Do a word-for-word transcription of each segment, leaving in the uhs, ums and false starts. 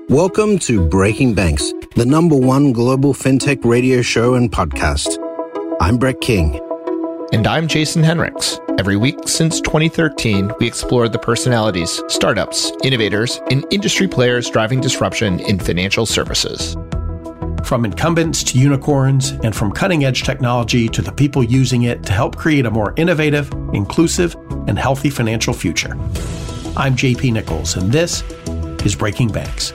Welcome to Breaking Banks, the number one global fintech radio show and podcast. I'm Brett King. And I'm Jason Henricks. Every week since twenty thirteen, we explored the personalities, startups, innovators, and industry players driving disruption in financial services. From incumbents to unicorns, and from cutting-edge technology to the people using it to help create a more innovative, inclusive, and healthy financial future. I'm J P Nichols, and this is Breaking Banks.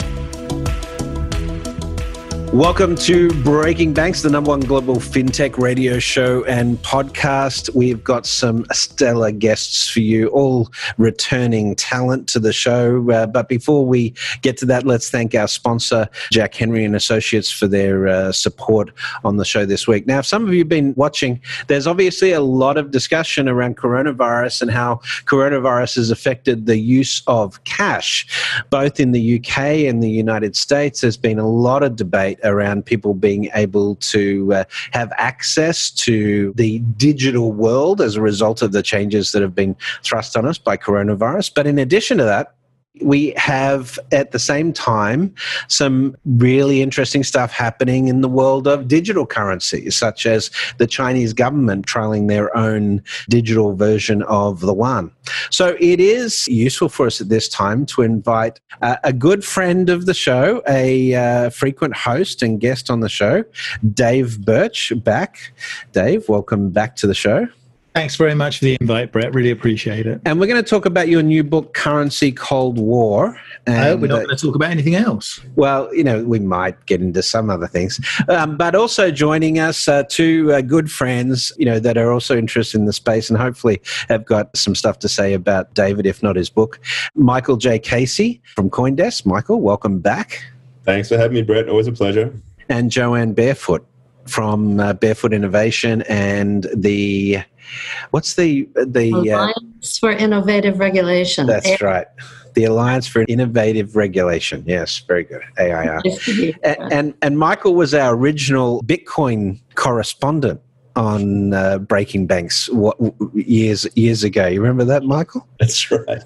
Welcome to Breaking Banks, the number one global fintech radio show and podcast. We've got some stellar guests for you, all returning talent to the show. Uh, but before we get to that, let's thank our sponsor, Jack Henry and Associates, for their uh, support on the show this week. Now, if some of you have been watching, there's obviously a lot of discussion around coronavirus and how coronavirus has affected the use of cash, both in the U K and the United States. There's been a lot of debate around people being able to uh, have access to the digital world as a result of the changes that have been thrust on us by coronavirus. But in addition to that, we have at the same time some really interesting stuff happening in the world of digital currency, such as the Chinese government trialing their own digital version of the yuan. So it is useful for us at this time to invite uh, a good friend of the show, a uh, frequent host and guest on the show, Dave Birch, back. Dave, welcome back to the show. Thanks very much for the invite, Brett. Really appreciate it. And we're going to talk about your new book, Currency Cold War. And, I hope we're not uh, going to talk about anything else. Well, you know, we might get into some other things. Um, but also joining us, uh, two uh, good friends, you know, that are also interested in the space and hopefully have got some stuff to say about David, if not his book. Michael J. Casey from CoinDesk. Michael, welcome back. Thanks for having me, Brett. Always a pleasure. And Joanne Barefoot from uh, Barefoot Innovation and the... What's the... the Alliance uh, for Innovative Regulation. That's A- right. The Alliance for Innovative Regulation. Yes, very good. A I R. and, and, and Michael was our original Bitcoin correspondent on uh, Breaking Banks what, years years ago. You remember that, Michael? That's right.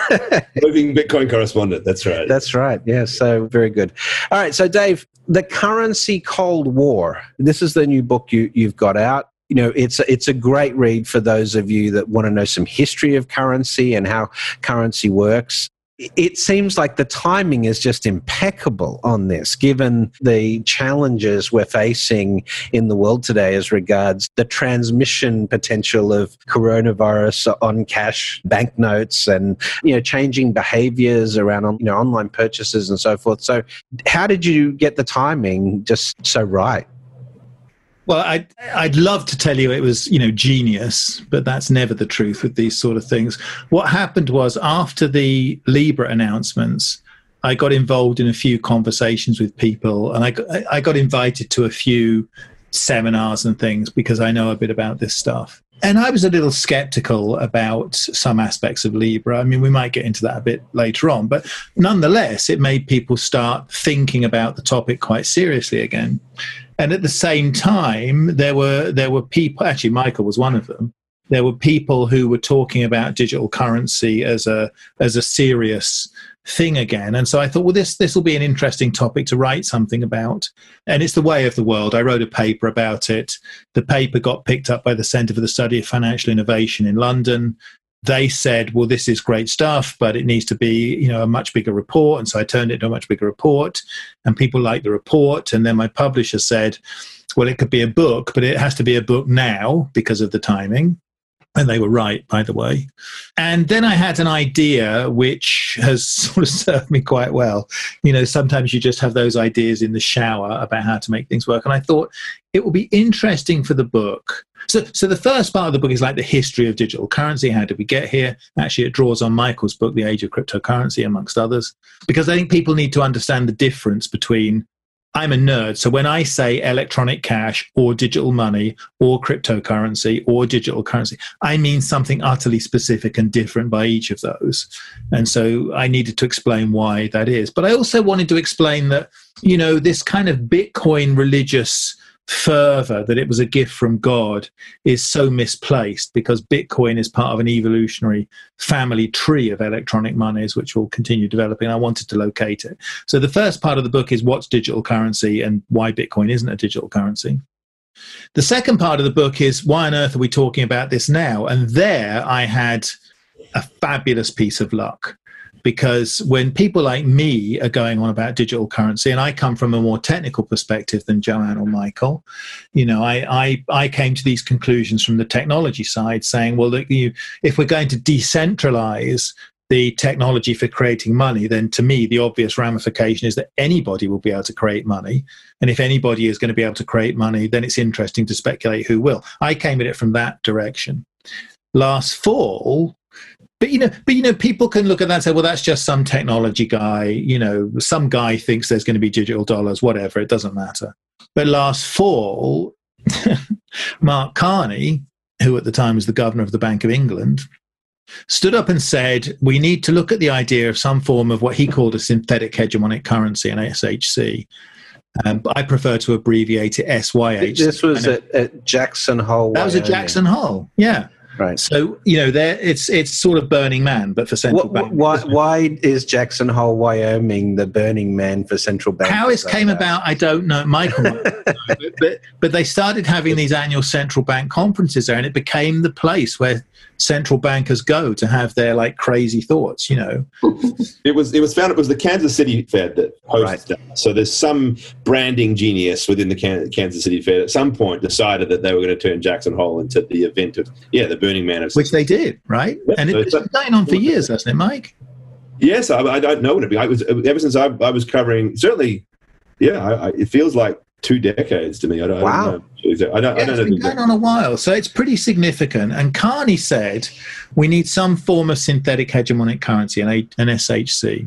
Moving Bitcoin correspondent. That's right. That's right. Yeah, so very good. All right, so Dave, the Currency Cold War. This is the new book you, you've got out. You know, it's a, it's a great read for those of you that want to know some history of currency and how currency works. It seems like the timing is just impeccable on this, given the challenges we're facing in the world today as regards the transmission potential of coronavirus on cash banknotes and, you know, changing behaviors around, you know, online purchases and so forth. So how did you get the timing just so right? Well, I'd, I'd love to tell you it was, you know, genius, but that's never the truth with these sort of things. What happened was after the Libra announcements, I got involved in a few conversations with people, and I got, I got invited to a few seminars and things because I know a bit about this stuff. And I was a little skeptical about some aspects of Libra. I mean, we might get into that a bit later on, but nonetheless, it made people start thinking about the topic quite seriously again. And at the same time, there were there were people, actually Michael was one of them, there were people who were talking about digital currency as a as a serious thing again. And so I thought, well, this this will be an interesting topic to write something about. And it's the way of the world. I wrote a paper about it. The paper got picked up by the Centre for the Study of Financial Innovation in London. They said, well, this is great stuff, but it needs to be, you know, a much bigger report. And so I turned it into a much bigger report, and people liked the report. And then my publisher said, well, it could be a book, but it has to be a book now because of the timing. And they were right, by the way. And then I had an idea which has sort of served me quite well. You know, sometimes you just have those ideas in the shower about how to make things work. And I thought it would be interesting for the book. So, so the first part of the book is like the history of digital currency. How did we get here? Actually, it draws on Michael's book, The Age of Cryptocurrency, amongst others, because I think people need to understand the difference between, I'm a nerd, so when I say electronic cash or digital money or cryptocurrency or digital currency, I mean something utterly specific and different by each of those. And so I needed to explain why that is. But I also wanted to explain that, you know, this kind of Bitcoin religious fervor that it was a gift from God is so misplaced, because Bitcoin is part of an evolutionary family tree of electronic monies, which will continue developing. I wanted to locate it. So the first part of the book is what's digital currency and why Bitcoin isn't a digital currency. The second part of the book is why on earth are we talking about this now? And there I had a fabulous piece of luck. Because when people like me are going on about digital currency, and I come from a more technical perspective than Joanne or Michael, you know, I I, I came to these conclusions from the technology side, saying, well, look, you, if we're going to decentralize the technology for creating money, then to me, the obvious ramification is that anybody will be able to create money. And if anybody is going to be able to create money, then it's interesting to speculate who will. I came at it from that direction. Last fall, But you know, but you know, people can look at that and say, "Well, that's just some technology guy." You know, some guy thinks there's going to be digital dollars. Whatever, it doesn't matter. But last fall, Mark Carney, who at the time was the governor of the Bank of England, stood up and said, "We need to look at the idea of some form of what he called a synthetic hegemonic currency, an S H C." Um, but I prefer to abbreviate it S Y H. This was at, at Jackson Hole. That was at Jackson Hole. Yeah. Right. So, you know, there it's it's sort of Burning Man, but for central what, bank. Why, why is Jackson Hole, Wyoming, the Burning Man for central bank? How it came about, I don't know. Michael might know, but, but, but they started having these annual central bank conferences there, and it became the place where central bankers go to have their like crazy thoughts, you know. It was it was found it was the Kansas City Fed that hosted right. that. So there's some branding genius within the Kansas City Fed at some point decided that they were going to turn Jackson Hole into the event of yeah the Burning Man of which they did, right? Yeah, and so it's been going on for years, hasn't it, Mike? Yes, I, I don't know what it. I was ever since I, I was covering. Certainly, yeah, I, I, it feels like two decades to me. I don't, wow. I don't know. I don't, yeah, I don't it's know been going on a while, so it's pretty significant. And Carney said we need some form of synthetic hegemonic currency, an, an S H C.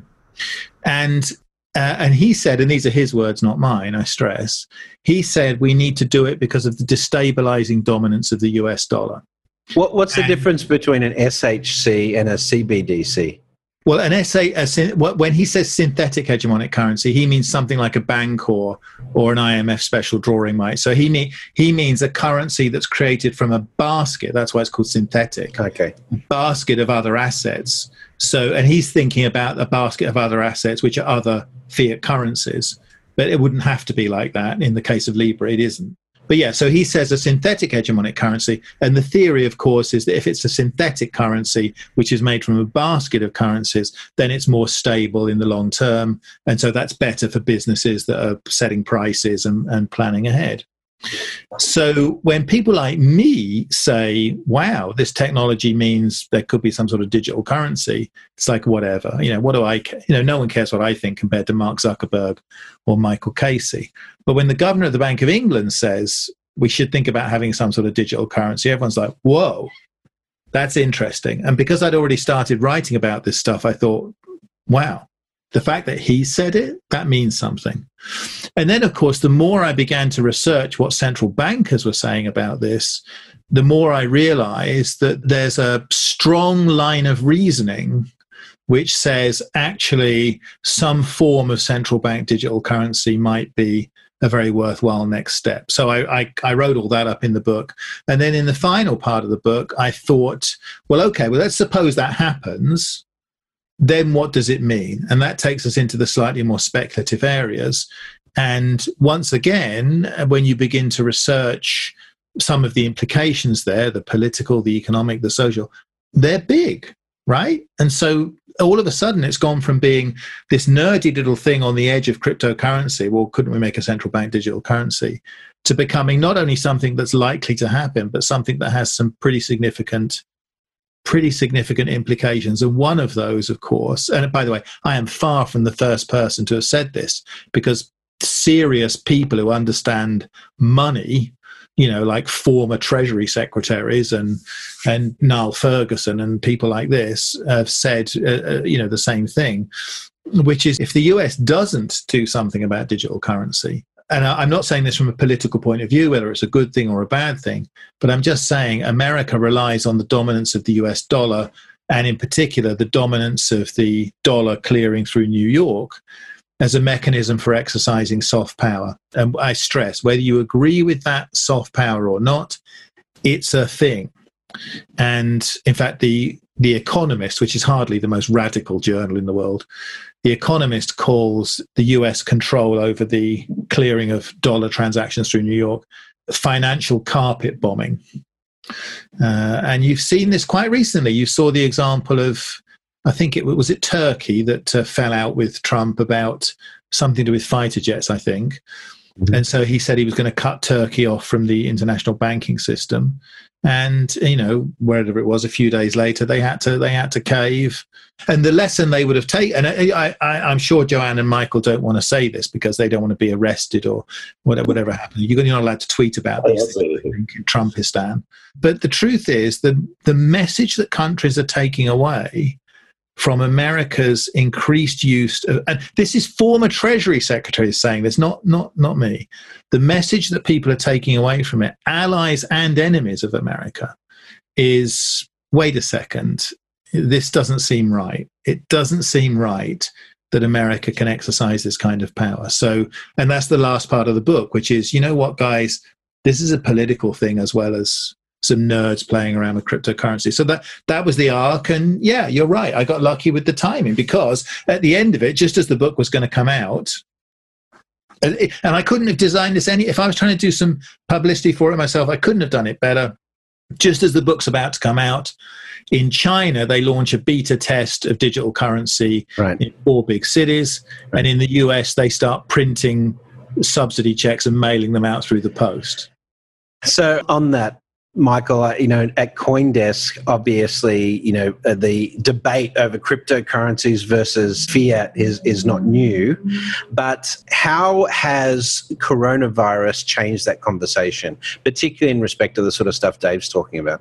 And uh, and he said, and these are his words, not mine, I stress, he said we need to do it because of the destabilizing dominance of the U S dollar. What, what's the and, difference between an S H C and a C B D C? Well, an S A, a, when he says synthetic hegemonic currency, he means something like a Bancor or an I M F special drawing right. So he mean, he means a currency that's created from a basket. That's why it's called synthetic. Okay. A basket of other assets. So, and he's thinking about a basket of other assets, which are other fiat currencies. But it wouldn't have to be like that. In the case of Libra, it isn't. But yeah, so he says a synthetic hegemonic currency. And the theory, of course, is that if it's a synthetic currency, which is made from a basket of currencies, then it's more stable in the long term. And so that's better for businesses that are setting prices and, and planning ahead. So when people like me say, wow, this technology means there could be some sort of digital currency, it's like, whatever, you know, what do I care? You know, no one cares what I think compared to Mark Zuckerberg or Michael Casey. But when the governor of the Bank of England says we should think about having some sort of digital currency, everyone's like, whoa, that's interesting. And because I'd already started writing about this stuff, I thought, wow, the fact that he said it, that means something. And then, of course, the more I began to research what central bankers were saying about this, the more I realized that there's a strong line of reasoning which says actually some form of central bank digital currency might be a very worthwhile next step. So I, I, I wrote all that up in the book. And then in the final part of the book, I thought, well, okay, well, let's suppose that happens. Then what does it mean? And that takes us into the slightly more speculative areas. And once again, when you begin to research some of the implications there, the political, the economic, the social, they're big, right? And so all of a sudden it's gone from being this nerdy little thing on the edge of cryptocurrency, well, couldn't we make a central bank digital currency, to becoming not only something that's likely to happen, but something that has some pretty significant pretty significant implications. And one of those, of course, and by the way, I am far from the first person to have said this, because serious people who understand money, you know, like former Treasury secretaries and and Niall Ferguson and people like this have said, uh, you know, the same thing, which is if the U S doesn't do something about digital currency, and I'm not saying this from a political point of view, whether it's a good thing or a bad thing, but I'm just saying America relies on the dominance of the U S dollar, and in particular, the dominance of the dollar clearing through New York. as a mechanism for exercising soft power. And I stress, whether you agree with that soft power or not, it's a thing. And in fact, the The Economist, which is hardly the most radical journal in the world, The Economist calls the U S control over the clearing of dollar transactions through New York financial carpet bombing. Uh, and you've seen this quite recently. You saw the example of, I think it was it Turkey that uh, fell out with Trump about something to do with fighter jets, I think. Mm-hmm. And so he said he was going to cut Turkey off from the international banking system. And, you know, wherever it was, a few days later, they had to they had to cave. And the lesson they would have taken, and I, I, I'm sure Joanne and Michael don't want to say this because they don't want to be arrested or whatever, whatever happened. You're not allowed to tweet about these oh, things in Trumpistan. But the truth is that the message that countries are taking away from America's increased use of, and this is former Treasury secretaries saying this, not not not me. The message that people are taking away from it, allies and enemies of America, is, wait a second, this doesn't seem right. It doesn't seem right that America can exercise this kind of power. So, and that's the last part of the book, which is, you know what, guys, this is a political thing as well as some nerds playing around with cryptocurrency. So that that was the arc. And yeah, you're right. I got lucky with the timing because at the end of it, just as the book was going to come out, and, it, and I couldn't have designed this any, if I was trying to do some publicity for it myself, I couldn't have done it better. Just as the book's about to come out, in China, they launch a beta test of digital currency right. in four big cities. Right. And in the U S, they start printing subsidy checks and mailing them out through the post. So on that, Michael, you know, at CoinDesk, obviously, you know, the debate over cryptocurrencies versus fiat is, is not new. But how has coronavirus changed that conversation, particularly in respect to the sort of stuff Dave's talking about?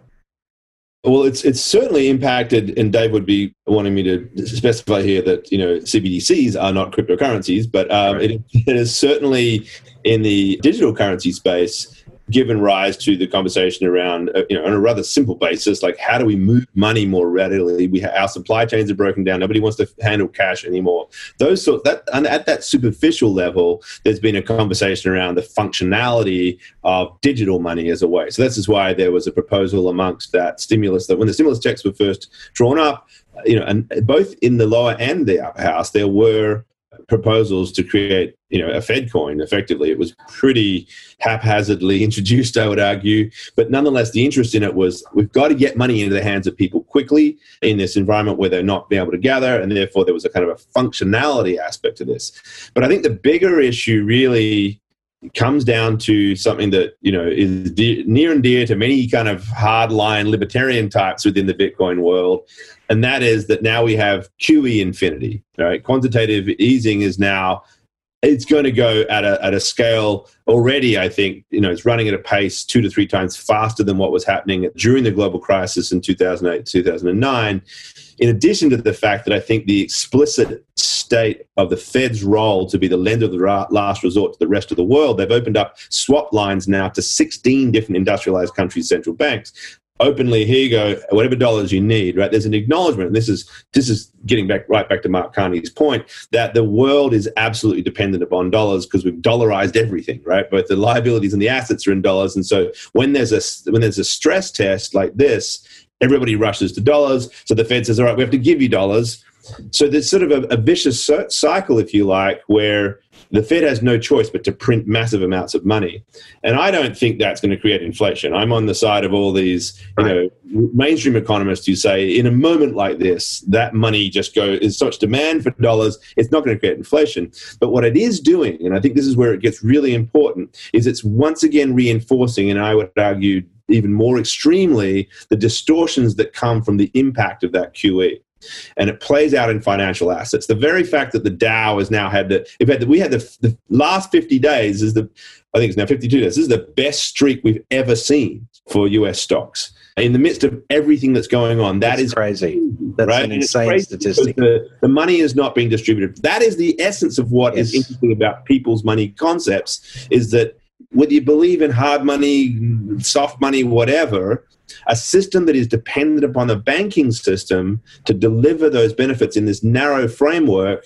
Well, it's it's certainly impacted, and Dave would be wanting me to specify here that, you know, C B D Cs are not cryptocurrencies, but um, right. it, it is certainly in the digital currency space given rise to the conversation around, uh, you know, on a rather simple basis, like how do we move money more readily? We ha- our supply chains are broken down. Nobody wants to handle cash anymore. Those sort that and at that superficial level, there's been a conversation around the functionality of digital money as a way. So this is why there was a proposal amongst that stimulus that when the stimulus checks were first drawn up, you know, and both in the lower and the upper house, there were proposals to create, you know, a Fed coin. Effectively, it was pretty haphazardly introduced, I would argue, but nonetheless, the interest in it was we've got to get money into the hands of people quickly in this environment where they're not being able to gather, and therefore there was a kind of a functionality aspect to this. But I think the bigger issue really comes down to something that, you know, is de- near and dear to many kind of hardline libertarian types within the Bitcoin world. And that is that now we have Q E infinity, right? Quantitative easing is now, it's going to go at a, at a scale already, I think, you know, it's running at a pace two to three times faster than what was happening during the global crisis in two thousand eight, two thousand nine. In addition to the fact that I think the explicit state of the Fed's role to be the lender of the last resort to the rest of the world, they've opened up swap lines now to sixteen different industrialized countries' central banks. Openly, here you go, whatever dollars you need, right? There's an acknowledgement, and this is this is getting back right back to Mark Carney's point, that the world is absolutely dependent upon dollars because we've dollarized everything, right? Both the liabilities and the assets are in dollars, and so when there's a when there's a stress test like this, everybody rushes to dollars. So the Fed says, all right, we have to give you dollars. So there's sort of a, a vicious cycle, if you like, where the Fed has no choice but to print massive amounts of money. And I don't think that's going to create inflation. I'm on the side of all these, you know, mainstream economists who say in a moment like this, that money just goes, is such demand for dollars, it's not going to create inflation. But what it is doing, and I think this is where it gets really important, is it's once again reinforcing, and I would argue even more extremely, the distortions that come from the impact of that Q E. And it plays out in financial assets. The very fact that the Dow has now had the, in fact, we had the, the last fifty days is the, I think it's now fifty-two days, this is the best streak we've ever seen for U S stocks. In the midst of everything that's going on, that that's is crazy. That's right? an insane statistic. The, the money is not being distributed. That is the essence of what yes. is interesting about people's money concepts, is that whether you believe in hard money, soft money, whatever, a system that is dependent upon the banking system to deliver those benefits in this narrow framework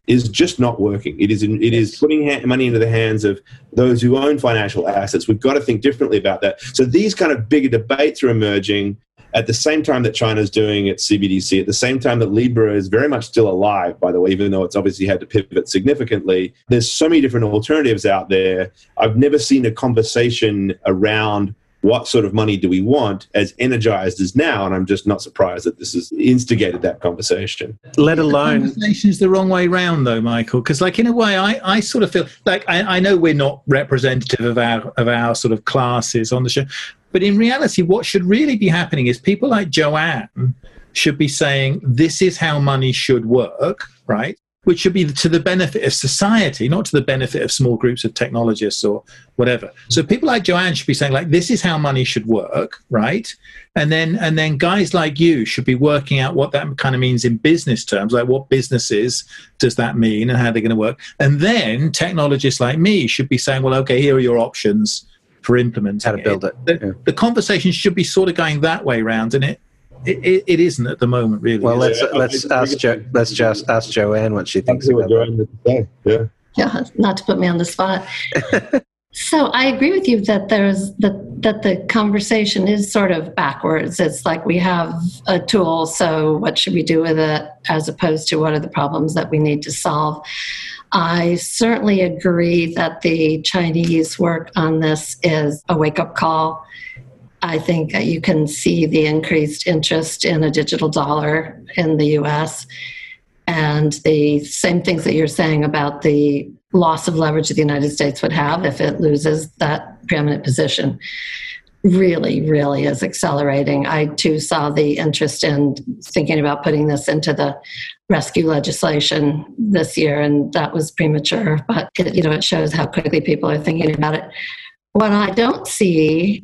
is just not working. It is in, it is putting ha- money into the hands of those who own financial assets. We've got to think differently about that. So these kind of bigger debates are emerging at the same time that China's doing its C B D C, at the same time that Libra is very much still alive, by the way, even though it's obviously had to pivot significantly. There's so many different alternatives out there. I've never seen a conversation around what sort of money do we want as energized as now, and I'm just not surprised that this has instigated that conversation. Let alone... The conversation's the wrong way round, though, Michael, because, like, in a way, I, I sort of feel like I, I know we're not representative of our of our sort of classes on the show, but in reality, what should really be happening is people like Joanne should be saying, this is how money should work, right? Which should be to the benefit of society, not to the benefit of small groups of technologists or whatever. So people like Joanne should be saying, like, this is how money should work, right? And then and then guys like you should be working out what that kind of means in business terms, like what businesses does that mean and how they're going to work. And then technologists like me should be saying, well, okay, here are your options for implementing how to build it. it. The, yeah. the conversation should be sort of going that way round, and it It, it, it isn't at the moment, really. Well, let's yeah, let's ask jo- let's just ask Joanne what she thinks about that. Yeah, yeah, not to put me on the spot. So I agree with you that there's that that the conversation is sort of backwards. It's like we have a tool, so what should we do with it, as opposed to what are the problems that we need to solve. I certainly agree that the Chinese work on this is a wake-up call. I think you can see the increased interest in a digital dollar in the U S, and the same things that you're saying about the loss of leverage that the United States would have if it loses that preeminent position really, really is accelerating. I too saw the interest in thinking about putting this into the rescue legislation this year, and that was premature, but it, you know, it shows how quickly people are thinking about it. What I don't see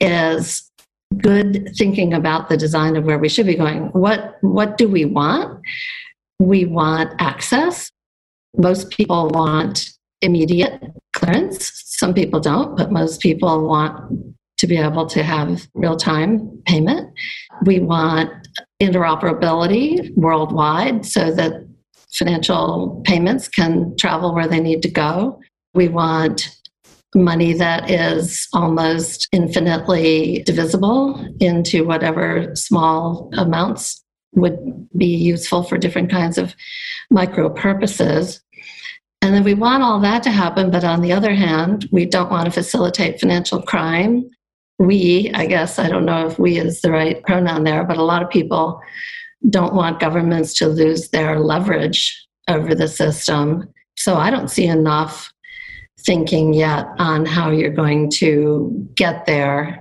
is good thinking about the design of where we should be going. What what do we want? We want access. Most people want immediate clearance. Some people don't, but most people want to be able to have real-time payment. We want interoperability worldwide so that financial payments can travel where they need to go. We want money that is almost infinitely divisible into whatever small amounts would be useful for different kinds of micro purposes. And then we want all that to happen, but on the other hand, we don't want to facilitate financial crime. We, I guess, I don't know if we is the right pronoun there, but a lot of people don't want governments to lose their leverage over the system. So I don't see enough thinking yet on how you're going to get there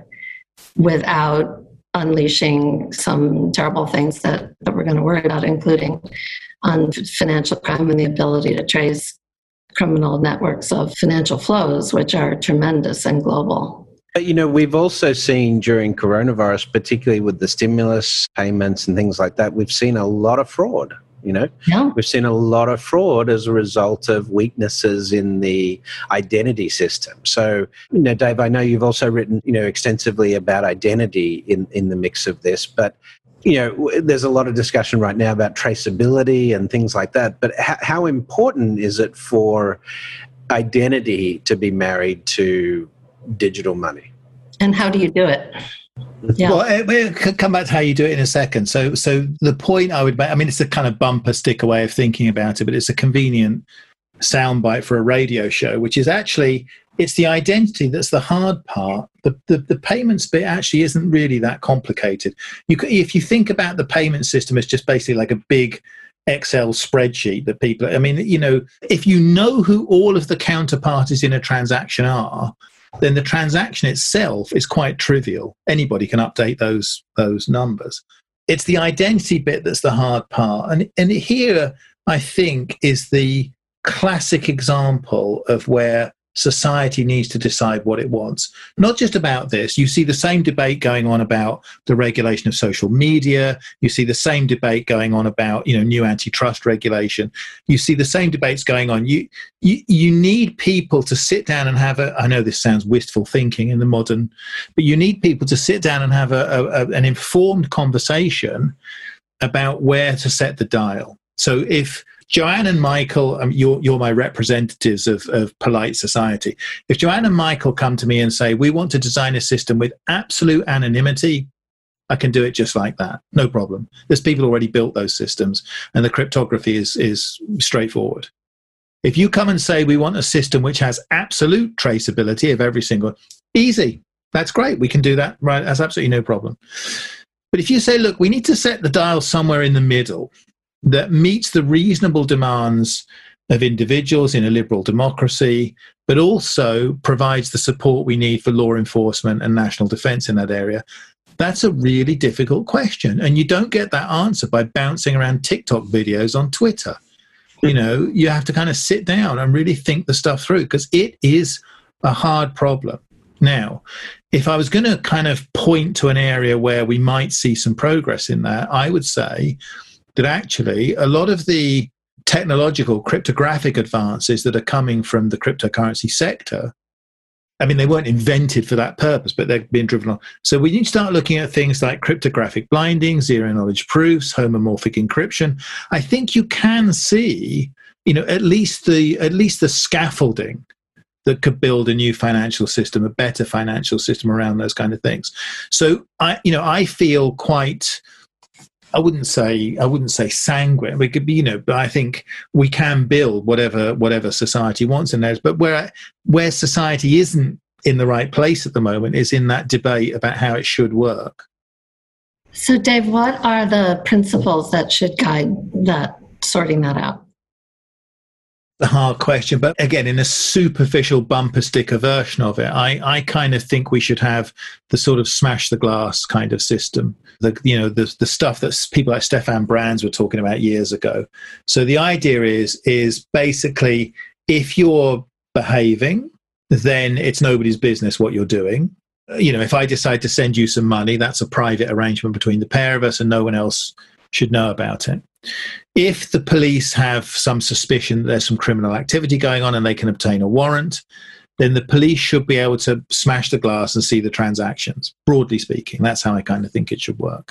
without unleashing some terrible things that, that we're going to worry about, including on financial crime and the ability to trace criminal networks of financial flows, which are tremendous and global. But, you know, we've also seen during coronavirus, particularly with the stimulus payments and things like that, we've seen a lot of fraud. You know, yeah. We've seen a lot of fraud as a result of weaknesses in the identity system. So, you know, Dave, I know you've also written, you know, extensively about identity in, in the mix of this, but, you know, there's a lot of discussion right now about traceability and things like that. But h- how important is it for identity to be married to digital money? And how do you do it? Yeah. Well, we'll come back to how you do it in a second. So, so the point I would make, I mean, it's a kind of bumper sticker way of thinking about it, but it's a convenient soundbite for a radio show, which is actually, it's the identity that's the hard part. The, the, the payments bit actually isn't really that complicated. You could, if you think about the payment system as just basically like a big Excel spreadsheet that people, I mean, you know, if you know who all of the counterparties in a transaction are, then the transaction itself is quite trivial. Anybody can update those those numbers. It's the identity bit that's the hard part. And, and here, I think, is the classic example of where society needs to decide what it wants. Not just about this. You see the same debate going on about the regulation of social media. You see the same debate going on about, you know, new antitrust regulation. You see the same debates going on. You, you, you need people to sit down and have a, I know this sounds wistful thinking in the modern, but you need people to sit down and have a, a, a, an informed conversation about where to set the dial. So if Joanne and Michael, um, you're, you're my representatives of, of polite society. If Joanne and Michael come to me and say, we want to design a system with absolute anonymity, I can do it just like that. No problem. There's people already built those systems, and the cryptography is, is straightforward. If you come and say, we want a system which has absolute traceability of every single, easy. That's great. We can do that. Right. That's absolutely no problem. But if you say, look, we need to set the dial somewhere in the middle that meets the reasonable demands of individuals in a liberal democracy, but also provides the support we need for law enforcement and national defense in that area, that's a really difficult question. And you don't get that answer by bouncing around TikTok videos on Twitter. You know, you have to kind of sit down and really think the stuff through, because it is a hard problem. Now, if I was going to kind of point to an area where we might see some progress in that, I would say that actually a lot of the technological cryptographic advances that are coming from the cryptocurrency sector, I mean, they weren't invented for that purpose, but they're being driven on. So we need to start looking at things like cryptographic blinding, zero knowledge proofs, homomorphic encryption. I think you can see, you know, at least the at least the scaffolding that could build a new financial system, a better financial system around those kind of things. So I, you know, I feel quite, I wouldn't say, I wouldn't say sanguine. We could be, you know, but I think we can build whatever, whatever society wants in those. But where, where society isn't in the right place at the moment is in that debate about how it should work. So Dave, what are the principles that should guide that, sorting that out? The hard question, but again, in a superficial bumper sticker version of it, I, I kind of think we should have the sort of smash the glass kind of system. The, you know, the, the stuff that people like Stefan Brands were talking about years ago. So the idea is, is basically if you're behaving, then it's nobody's business what you're doing. You know, if I decide to send you some money, that's a private arrangement between the pair of us and no one else should know about it. If the police have some suspicion that there's some criminal activity going on and they can obtain a warrant, then the police should be able to smash the glass and see the transactions, broadly speaking. That's how I kind of think it should work.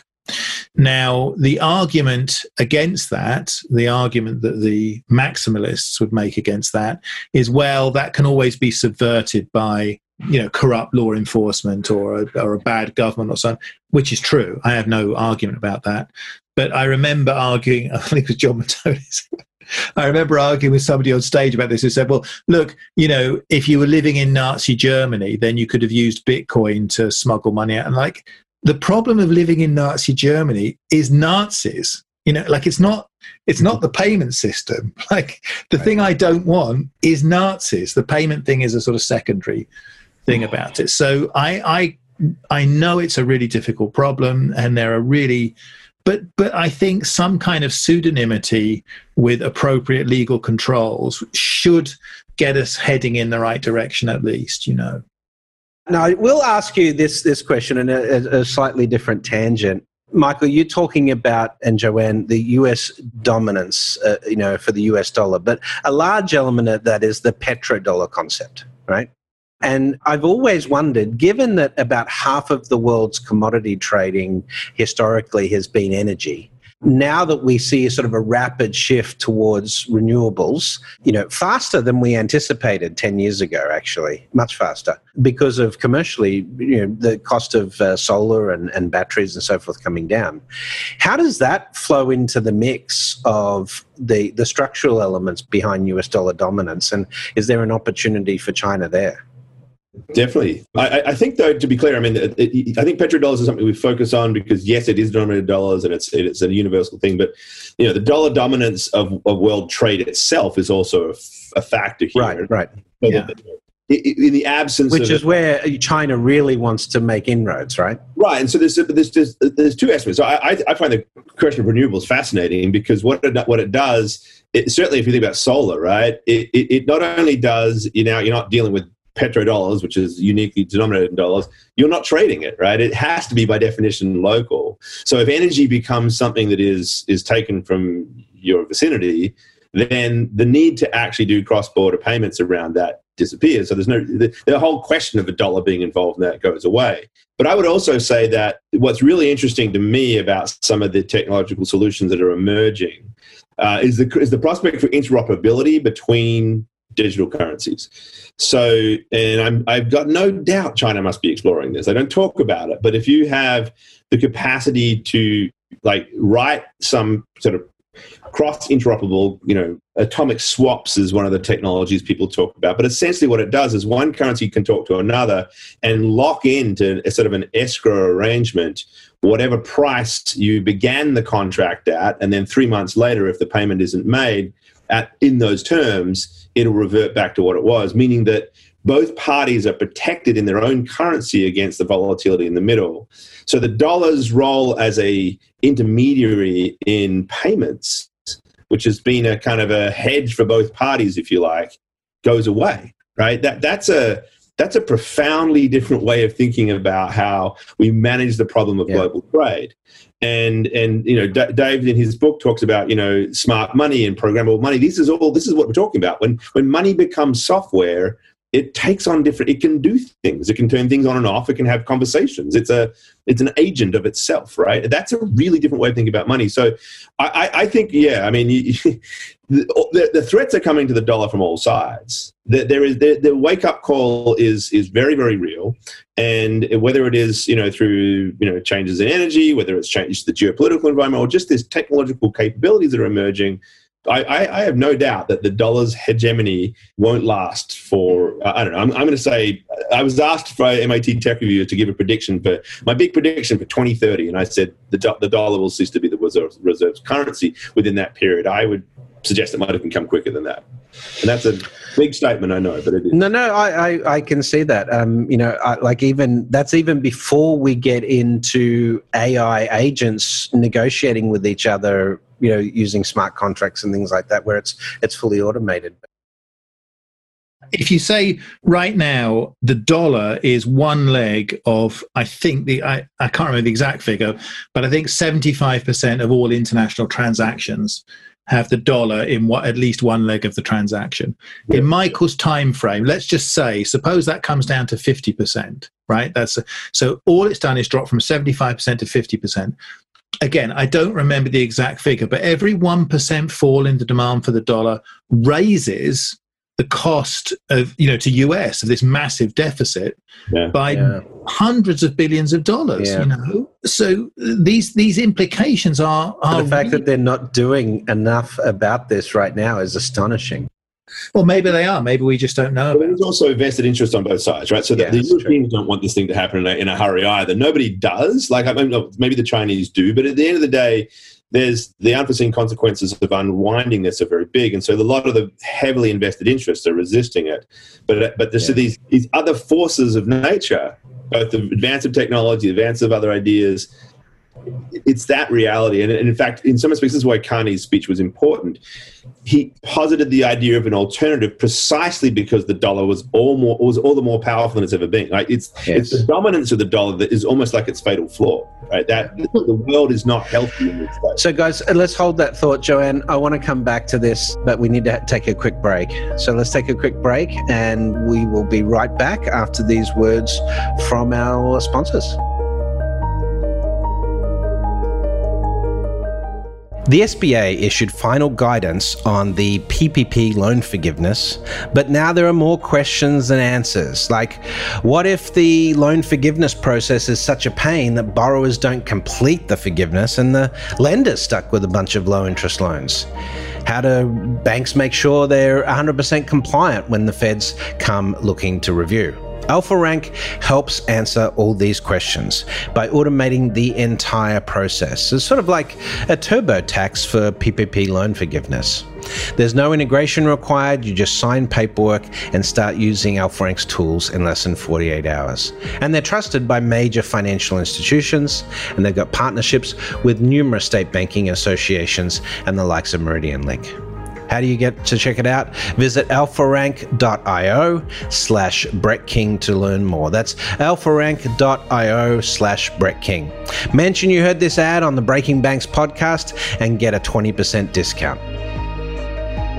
Now, the argument against that, the argument that the maximalists would make against that is, well, that can always be subverted by, you know, corrupt law enforcement or a, or a bad government or something, which is true. I have no argument about that. But I remember arguing, I think it was John Matonis, I remember arguing with somebody on stage about this who said, well, look, you know, if you were living in Nazi Germany, then you could have used Bitcoin to smuggle money out. And like, the problem of living in Nazi Germany is Nazis. You know, like it's not, it's not the payment system. Like the right. thing I don't want is Nazis. The payment thing is a sort of secondary thing about it. So I, I, I know it's a really difficult problem, and there are really, But but I think some kind of pseudonymity with appropriate legal controls should get us heading in the right direction, at least, you know. Now, I will ask you this this question in a, a slightly different tangent. Michael, you're talking about, and Joanne, the U S dominance, uh, you know, for the U S dollar, but a large element of that is the petrodollar concept, right? And I've always wondered, given that about half of the world's commodity trading historically has been energy, now that we see a sort of a rapid shift towards renewables, you know, faster than we anticipated ten years ago, actually, much faster, because of commercially, you know, the cost of uh, solar and, and batteries and so forth coming down. How does that flow into the mix of the, the structural elements behind U S dollar dominance? And is there an opportunity for China there? Definitely. I, I think, though, to be clear, I mean, it, it, I think petrodollars is something we focus on because, yes, it is denominated dollars and it's it's a universal thing. But, you know, the dollar dominance of, of world trade itself is also a, a factor here. Right, right. So yeah. that, in the absence Which of... is where China really wants to make inroads, right? Right. And so there's there's, there's, there's two aspects. So I, I find the question of renewables fascinating because what it, what it does, it, certainly if you think about solar, right, it, it, it not only does, you know, you're not dealing with petrodollars, which is uniquely denominated in dollars, you're not trading it, right? It has to be by definition local. So if energy becomes something that is is taken from your vicinity, then the need to actually do cross-border payments around that disappears. So there's no, the, the whole question of a dollar being involved in that goes away. But I would also say that what's really interesting to me about some of the technological solutions that are emerging uh, is the is the prospect for interoperability between digital currencies. So, and I'm, I've got no doubt China must be exploring this. I don't talk about it, but if you have the capacity to like write some sort of cross interoperable, you know, atomic swaps is one of the technologies people talk about. But essentially what it does is one currency can talk to another and lock into a sort of an escrow arrangement, whatever price you began the contract at, and then three months later, if the payment isn't made at in those terms, it'll revert back to what it was, meaning that both parties are protected in their own currency against the volatility in the middle. So the dollar's role as a intermediary in payments, which has been a kind of a hedge for both parties, if you like, goes away, right? That that's a that's a profoundly different way of thinking about how we manage the problem of yeah. global trade. And and you know, D- Dave in his book talks about, you know, smart money and programmable money. This is all. This is what we're talking about. When when money becomes software, it takes on different. It can do things. It can turn things on and off. It can have conversations. It's a it's an agent of itself, right? That's a really different way of thinking about money. So, I, I, I think, yeah, I mean, you, the, the threats are coming to the dollar from all sides. The, there is the, the wake up call is is very very real, and whether it is, you know, through, you know, changes in energy, whether it's changes to the geopolitical environment, or just this technological capabilities that are emerging. I, I, I have no doubt that the dollar's hegemony won't last for, uh, I don't know, I'm, I'm going to say, I was asked by M I T Tech Review to give a prediction for, my big prediction for twenty thirty, and I said the, do, the dollar will cease to be the reserve, reserve currency within that period. I would suggest it might have come quicker than that. And that's a big statement, I know, but it is. No, no, I, I, I can see that. Um, you know, I, like even, that's even before we get into A I agents negotiating with each other, you know, using smart contracts and things like that, where it's it's fully automated. If you say right now the dollar is one leg of, I think the I, I can't remember the exact figure, but I think seventy-five percent of all international transactions have the dollar in what, at least one leg of the transaction. Yeah. In Michael's time frame, let's just say, suppose that comes down to fifty percent, right? That's a, so all it's done is drop from seventy-five percent to fifty percent. Again, I don't remember the exact figure, but every one percent fall in the demand for the dollar raises the cost of, you know, to U S of this massive deficit yeah. by yeah. hundreds of billions of dollars, yeah. you know. So these these implications are, are the fact really, that they're not doing enough about this right now is astonishing. Well, maybe they are. Maybe we just don't know. But there's also vested interest on both sides, right? So yeah, the Europeans don't want this thing to happen in a, in a hurry either. Nobody does. Like, I mean, maybe the Chinese do, but at the end of the day, there's the unforeseen consequences of unwinding this are very big, and so a lot of the heavily invested interests are resisting it. But but there's yeah. these these other forces of nature, both the advance of technology, the advance of other ideas. It's that reality, and in fact, in some respects, this is why Carney's speech was important. He posited the idea of an alternative precisely because the dollar was all more was all the more powerful than it's ever been. Right? It's yes. it's the dominance of the dollar that is almost like its fatal flaw. Right? That the world is not healthy in this state. So, guys, let's hold that thought, Joanne. I want to come back to this, but we need to take a quick break. So let's take a quick break, and we will be right back after these words from our sponsors. The S B A issued final guidance on the P P P loan forgiveness, but now there are more questions than answers. Like, what if the loan forgiveness process is such a pain that borrowers don't complete the forgiveness and the lender's stuck with a bunch of low-interest loans? How do banks make sure they're one hundred percent compliant when the feds come looking to review? AlphaRank helps answer all these questions by automating the entire process. It's sort of like a TurboTax for P P P loan forgiveness. There's no integration required. You just sign paperwork and start using AlphaRank's tools in less than forty-eight hours. And they're trusted by major financial institutions, and they've got partnerships with numerous state banking associations and the likes of Meridian Link. How do you get to check it out? Visit alpharank.io slash Brett King to learn more. That's alpharank.io slash Brett King. Mention you heard this ad on the Breaking Banks podcast and get a twenty percent discount.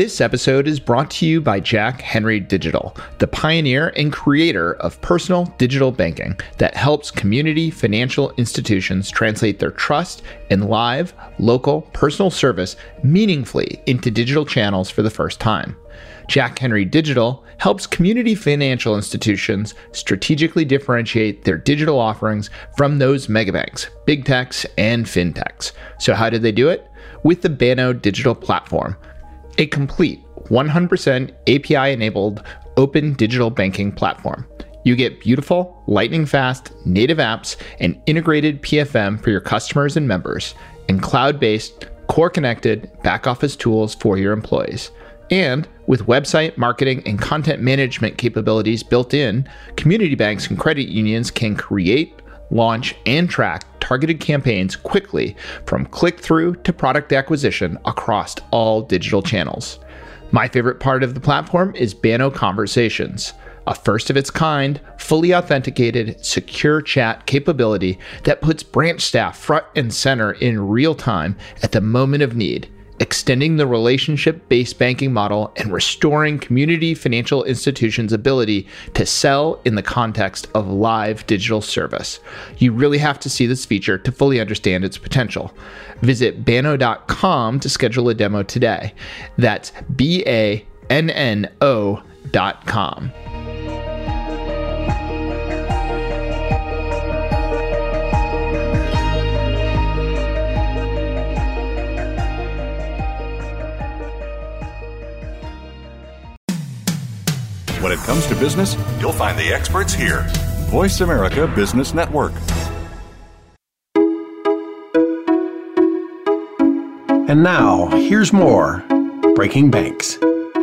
This episode is brought to you by Jack Henry Digital, the pioneer and creator of personal digital banking that helps community financial institutions translate their trust in live, local, personal service meaningfully into digital channels for the first time. Jack Henry Digital helps community financial institutions strategically differentiate their digital offerings from those megabanks, big techs, and fintechs. So how did they do it? With the Banno Digital Platform, a complete one hundred percent A P I-enabled open digital banking platform. You get beautiful, lightning-fast native apps and integrated P F M for your customers and members, and cloud-based, core-connected back-office tools for your employees. And with website marketing and content management capabilities built in, community banks and credit unions can create, launch, and track targeted campaigns quickly from click-through to product acquisition across all digital channels. My favorite part of the platform is Banno Conversations, a first-of-its-kind, fully authenticated, secure chat capability that puts branch staff front and center in real time at the moment of need, extending the relationship-based banking model and restoring community financial institutions' ability to sell in the context of live digital service. You really have to see this feature to fully understand its potential. Visit banno dot com to schedule a demo today. That's B A N N O dot com. When it comes to business, you'll find the experts here. Voice America Business Network. And now, here's more Breaking Banks.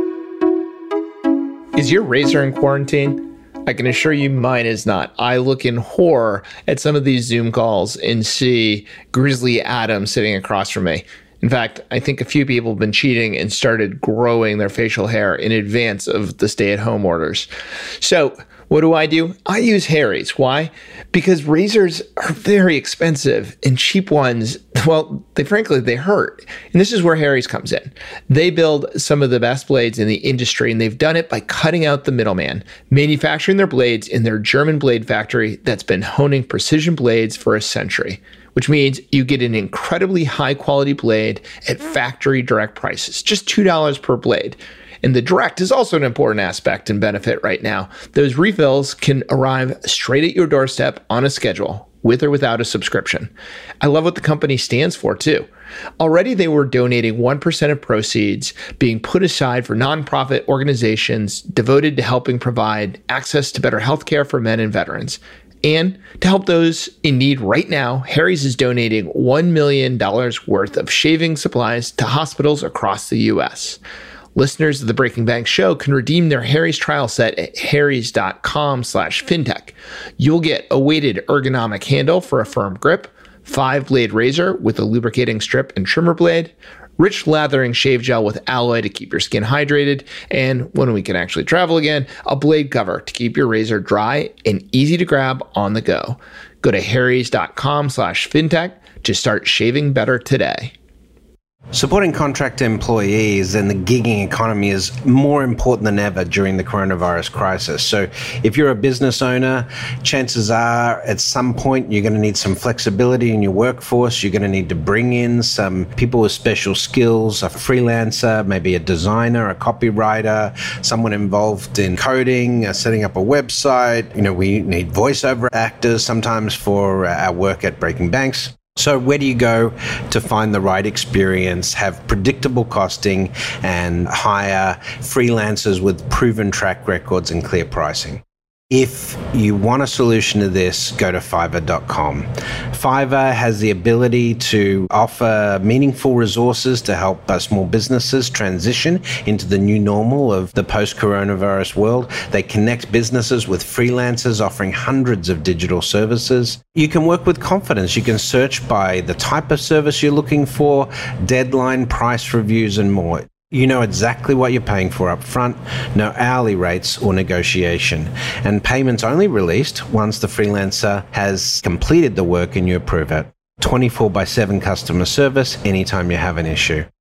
Is your razor in quarantine? I can assure you mine is not. I look in horror at some of these Zoom calls and see Grizzly Adam sitting across from me. In fact, I think a few people have been cheating and started growing their facial hair in advance of the stay-at-home orders. So what do I do? I use Harry's. Why? Because razors are very expensive, and cheap ones, well, they frankly, they hurt. And this is where Harry's comes in. They build some of the best blades in the industry, and they've done it by cutting out the middleman, manufacturing their blades in their German blade factory that's been honing precision blades for a century, which means you get an incredibly high-quality blade at factory direct prices, just two dollars per blade. And the direct is also an important aspect and benefit right now. Those refills can arrive straight at your doorstep on a schedule, with or without a subscription. I love what the company stands for, too. Already they were donating one percent of proceeds being put aside for nonprofit organizations devoted to helping provide access to better healthcare for men and veterans. And to help those in need right now, Harry's is donating one million dollars worth of shaving supplies to hospitals across the U S. Listeners of the Breaking Banks show can redeem their Harry's trial set at harrys dot com slash fintech. You'll get a weighted ergonomic handle for a firm grip, five-blade razor with a lubricating strip and trimmer blade, rich lathering shave gel with alloy to keep your skin hydrated, and when we can actually travel again, a blade cover to keep your razor dry and easy to grab on the go. Go to harrys dot com slash fintech to start shaving better today. Supporting contract employees and the gigging economy is more important than ever during the coronavirus crisis. So if you're a business owner, chances are at some point you're going to need some flexibility in your workforce. You're going to need to bring in some people with special skills, a freelancer, maybe a designer, a copywriter, someone involved in coding, uh, setting up a website. You know, we need voiceover actors sometimes for uh, our work at Breaking Banks. So where do you go to find the right experience, have predictable costing, and hire freelancers with proven track records and clear pricing? If you want a solution to this, go to fiverr dot com. Fiverr has the ability to offer meaningful resources to help uh, small businesses transition into the new normal of the post-coronavirus world. They connect businesses with freelancers offering hundreds of digital services. You can work with confidence. You can search by the type of service you're looking for, deadline, price reviews, and more. You know exactly what you're paying for up front, no hourly rates or negotiation, and payments only released once the freelancer has completed the work and you approve it. twenty-four by seven customer service anytime you have an issue.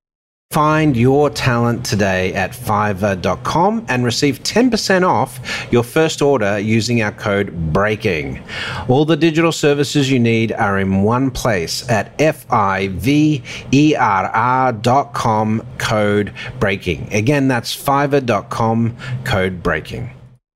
Find your talent today at fiverr dot com and receive ten percent off your first order using our code BREAKING. All the digital services you need are in one place at F I V E R R dot com, code BREAKING. Again, that's fiverr dot com, code BREAKING.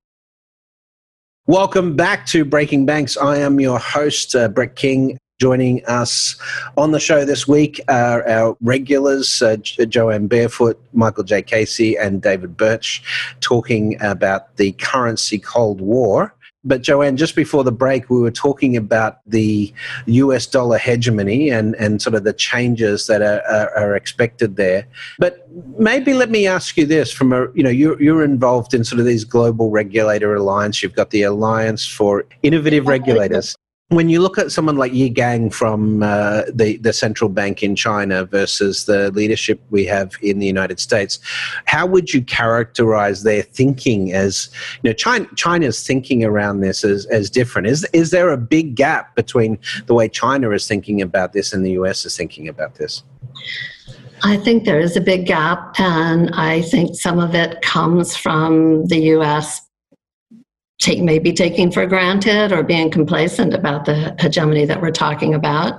Welcome back to Breaking Banks. I am your host, uh, Brett King. Joining us on the show this week are our regulars, uh, Joanne Barefoot, Michael J. Casey, and David Birch, talking about the currency Cold War. But Joanne, just before the break, we were talking about the U S dollar hegemony and, and sort of the changes that are, are, are expected there. But maybe let me ask you this: from a, you know, you're, you're involved in sort of these global regulator alliance. You've got the Alliance for Innovative Regulators. When you look at someone like Yi Gang from uh, the, the central bank in China versus the leadership we have in the United States, how would you characterize their thinking as, you know, China, China's thinking around this as, as different? Is, is there a big gap between the way China is thinking about this and the U S is thinking about this? I think there is a big gap, and I think some of it comes from the U S Take, maybe taking for granted or being complacent about the hegemony that we're talking about.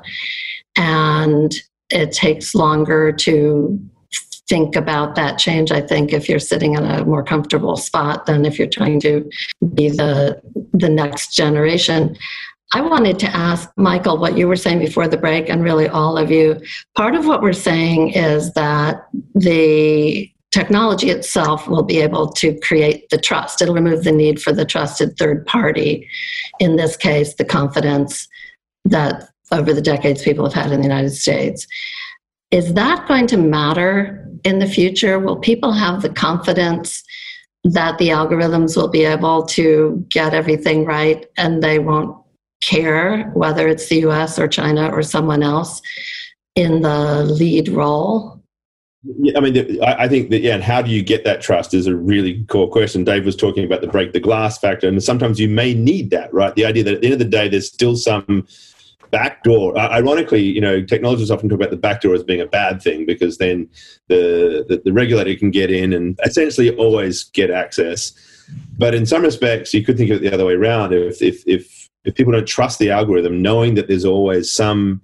And it takes longer to think about that change, I think, if you're sitting in a more comfortable spot than if you're trying to be the, the next generation. I wanted to ask Michael what you were saying before the break, and really all of you. Part of what we're saying is that the technology itself will be able to create the trust. It'll remove the need for the trusted third party. In this case, the confidence that over the decades people have had in the United States. Is that going to matter in the future? Will people have the confidence that the algorithms will be able to get everything right and they won't care whether it's the U S or China or someone else in the lead role? Yeah, I mean, I think that, yeah, and how do you get that trust is a really core question. Dave was talking about the break the glass factor, and sometimes you may need that, right? The idea that at the end of the day, there's still some backdoor. Uh, ironically, you know, technologists often talk about the backdoor as being a bad thing because then the, the, the regulator can get in and essentially always get access. But in some respects, you could think of it the other way around. If, if, if, if people don't trust the algorithm, knowing that there's always some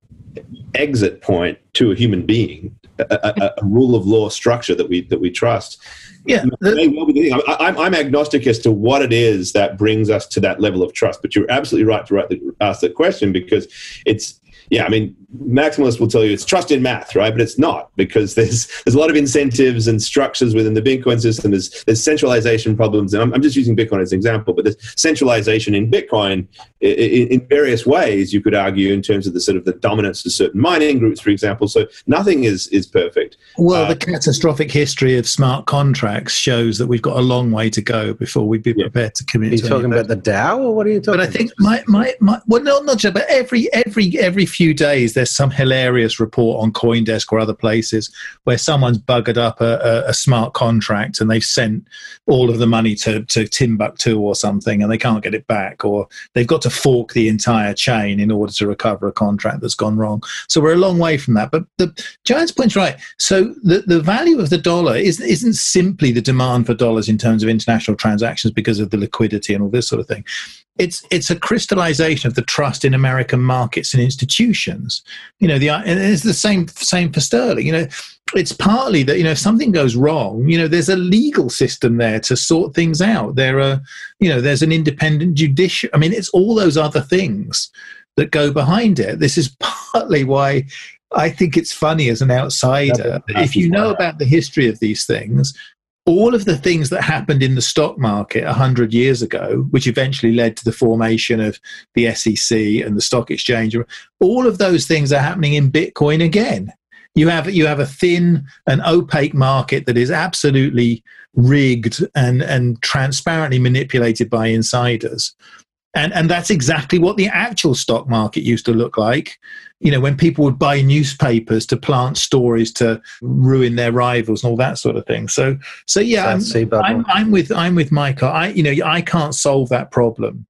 exit point to a human being, A, a, a rule of law structure that we that we trust. Yeah, may well be the thing. I, I'm, I'm agnostic as to what it is that brings us to that level of trust. But you're absolutely right to write the, ask that question because it's. Yeah, I mean, maximalists will tell you it's trust in math, right? But it's not, because there's there's a lot of incentives and structures within the Bitcoin system. There's there's centralization problems, and I'm, I'm just using Bitcoin as an example, but there's centralization in Bitcoin in, in various ways. You could argue in terms of the sort of the dominance of certain mining groups, for example. So nothing is is perfect. Well, uh, the catastrophic history of smart contracts shows that we've got a long way to go before we'd be yeah. prepared to commit. Are you to talking about the DAO, or what are you talking? But I think my my, my well, no, not just, but every every every few days there's some hilarious report on CoinDesk or other places where someone's buggered up a, a, a smart contract and they've sent all of the money to, to Timbuktu or something and they can't get it back, or they've got to fork the entire chain in order to recover a contract that's gone wrong. So we're a long way from that. But the Giant's point's right. So the, the value of the dollar is, isn't simply the demand for dollars in terms of international transactions because of the liquidity and all this sort of thing. It's it's a crystallization of the trust in American markets and institutions. You know, the and it's the same same for sterling. You know, it's partly that, you know, if something goes wrong, you know, there's a legal system there to sort things out. There are, you know, there's an independent judiciary. I mean, it's all those other things that go behind it. This is partly why I think it's funny as an outsider. If you know about the history of these things, all of the things that happened in the stock market a hundred years ago, which eventually led to the formation of the S E C and the stock exchange, all of those things are happening in Bitcoin again. You have you have a thin and opaque market that is absolutely rigged and, and transparently manipulated by insiders. And and that's exactly what the actual stock market used to look like. You know, when people would buy newspapers to plant stories to ruin their rivals and all that sort of thing. So so yeah, I'm, I'm, I'm with I'm with Michael. I you know I can't solve that problem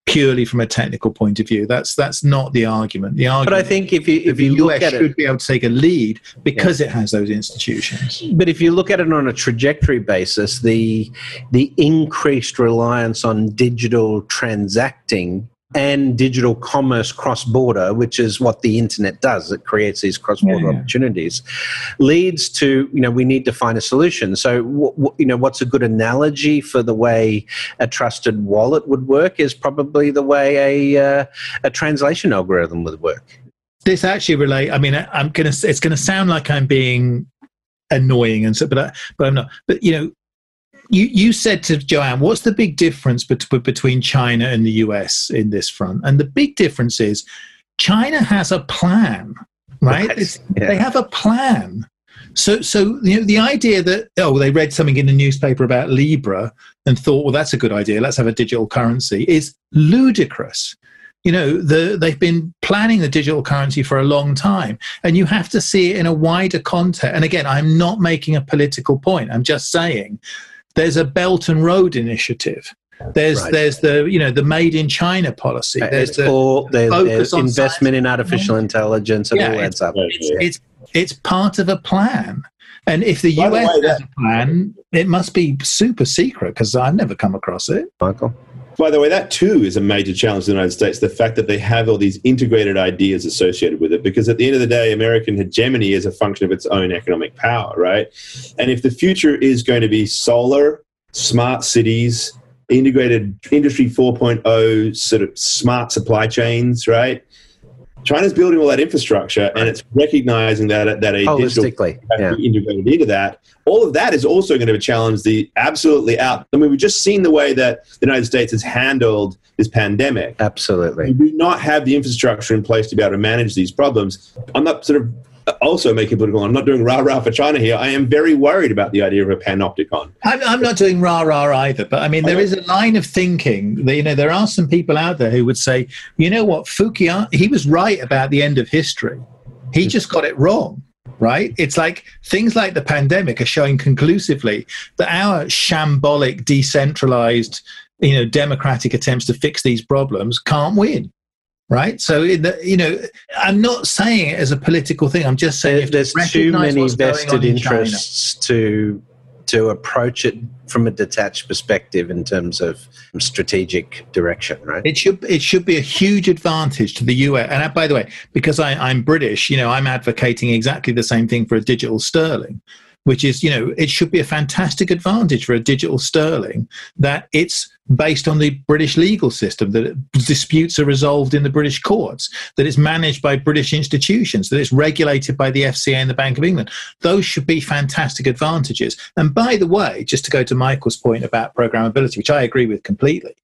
purely from a technical point of view. That's that's not the argument. The argument. But I think if you if the you U look S at should it, be able to take a lead because yeah. it has those institutions. But if you look at it on a trajectory basis, the the increased reliance on digital transacting and digital commerce cross-border, which is what the internet does, it creates these cross-border yeah, yeah. opportunities, leads to, you know, we need to find a solution. So, w- w- you know, what's a good analogy for the way a trusted wallet would work is probably the way a uh, a translation algorithm would work. This actually relate. I mean, I'm gonna. It's gonna sound like I'm being annoying and so, but I, but I'm not. But you know. You you said to Joanne, what's the big difference bet- between China and the U S in this front? And the big difference is China has a plan, right? right. Yeah. They have a plan. So so you know the idea that, oh, they read something in the newspaper about Libra and thought, well, that's a good idea, let's have a digital currency, is ludicrous. You know, the, they've been planning the digital currency for a long time, and you have to see it in a wider context. And again, I'm not making a political point. I'm just saying there's a Belt and Road Initiative. There's right. there's the you know the Made in China policy. There's it's the all, there's, there's investment in artificial science. intelligence and yeah, all it's, that stuff. It's, it's it's part of a plan. And if the By U S the way, has a plan, it must be super secret because I've never come across it. Michael? By the way, that too is a major challenge to the United States, the fact that they have all these integrated ideas associated with it, because at the end of the day, American hegemony is a function of its own economic power, right? And if the future is going to be solar, smart cities, integrated industry four point oh, sort of smart supply chains, right? China's building all that infrastructure, and it's recognizing that that a digital yeah. integrated into that. All of that is also going to challenge the absolutely out. I mean, we've just seen the way that the United States has handled this pandemic. Absolutely, we do not have the infrastructure in place to be able to manage these problems. I'm not sort of also making political. I'm not doing rah rah for China here. I am very worried about the idea of a panopticon. I'm, I'm not doing rah rah either, but I mean, there is a line of thinking that, you know, there are some people out there who would say, you know what, Fukuyama, he was right about the end of history. He just got it wrong, right? It's like things like the pandemic are showing conclusively that our shambolic, decentralized, you know, democratic attempts to fix these problems can't win. Right, so in the, you know, I'm not saying it as a political thing. I'm just saying there's too many vested interests to to approach it from a detached perspective in terms of strategic direction. Right, it should it should be a huge advantage to the U S. And by the way, because I, I'm British, you know, I'm advocating exactly the same thing for a digital sterling, which is, you know, it should be a fantastic advantage for a digital sterling that it's based on the British legal system, that disputes are resolved in the British courts, that it's managed by British institutions, that it's regulated by the F C A and the Bank of England. Those should be fantastic advantages. And by the way, just to go to Michael's point about programmability, which I agree with completely,